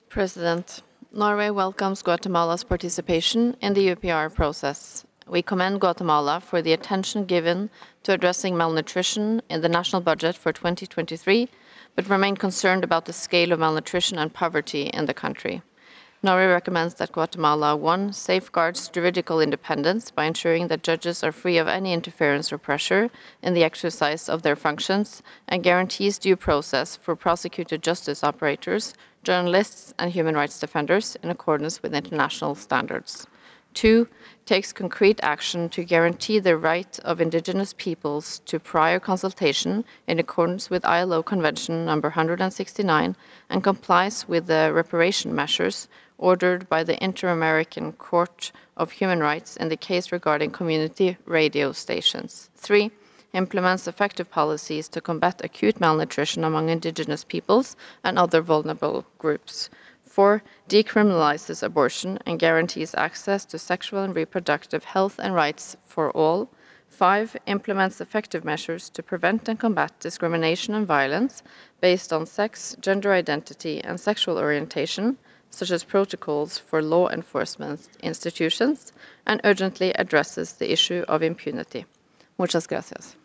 President, Norway welcomes Guatemala's participation in the UPR process. We commend Guatemala for the attention given to addressing malnutrition in the national budget for 2023, but remain concerned about the scale of malnutrition and poverty in the country. Norway recommends that Guatemala 1. Safeguards juridical independence by ensuring that judges are free of any interference or pressure in the exercise of their functions and guarantees due process for prosecuted justice operators, journalists, and human rights defenders in accordance with international standards. 2. Takes concrete action to guarantee the right of indigenous peoples to prior consultation in accordance with ILO Convention number 169 and complies with the reparation measures ordered by the Inter-American Court of Human Rights in the case regarding community radio stations. 3. Implements effective policies to combat acute malnutrition among indigenous peoples and other vulnerable groups. 4. Decriminalizes abortion and guarantees access to sexual and reproductive health and rights for all. 5. Implements effective measures to prevent and combat discrimination and violence based on sex, gender identity, and sexual orientation, such as protocols for law enforcement institutions, and urgently addresses the issue of impunity. Muchas gracias.